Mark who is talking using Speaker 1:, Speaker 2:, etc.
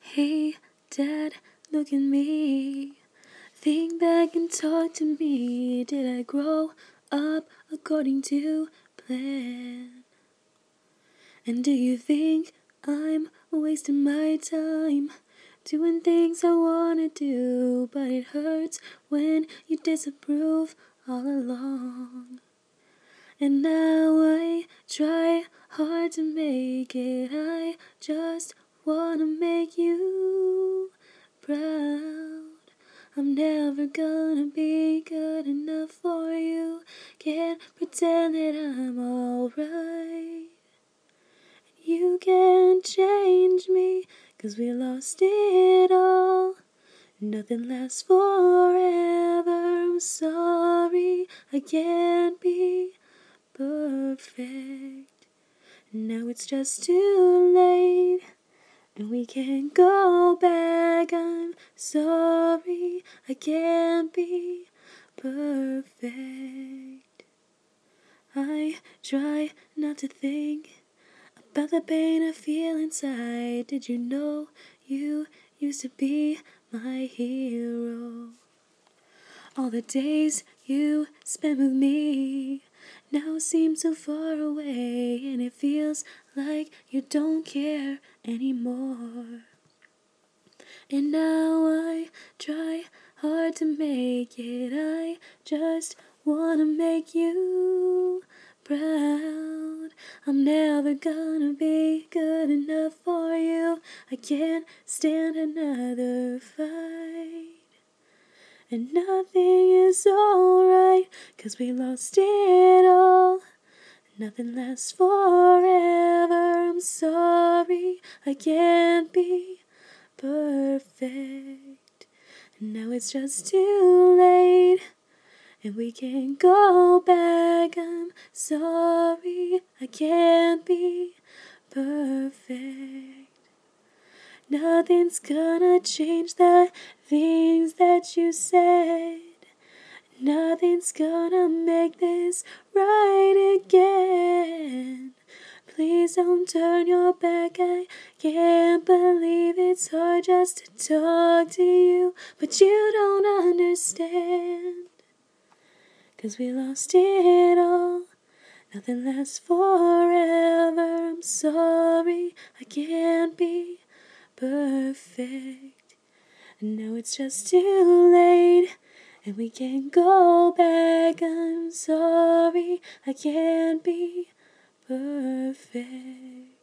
Speaker 1: Hey, Dad, look at me. Think back and talk to me. Did I grow up according to plan? And do you think I'm wasting my time doing things I wanna do, but it hurts when you disapprove all along? And now I try hard to make it. I just wanna make you proud. I'm never gonna be good enough for you. Can't pretend that I'm alright. You can't change me, 'cause we lost it all. Nothing lasts forever. I'm sorry, I can't be perfect. Now it's just too late, and we can't go back. I'm sorry, I can't be perfect. I try not to think about the pain I feel inside. Did you know you used to be my hero? All the days you spent with me now seem so far away, and it feels like you don't care anymore. And now I try hard to make it. I just wanna make you proud. I'm never gonna be good enough for you. I can't stand another fight. And nothing is alright, 'cause we lost it all. Nothing lasts forever. I'm sorry, I can't be perfect. And now it's just too late, and we can't go back. I'm sorry, I can't be perfect. Nothing's gonna change the things that you said. Nothing's gonna make this right again. Please don't turn your back. I can't believe it's hard just to talk to you, but you don't understand. 'Cause we lost it all. Nothing lasts forever. I'm sorry, I can't be perfect. And now it's just too late, and we can't go back. I'm sorry, I can't be perfect.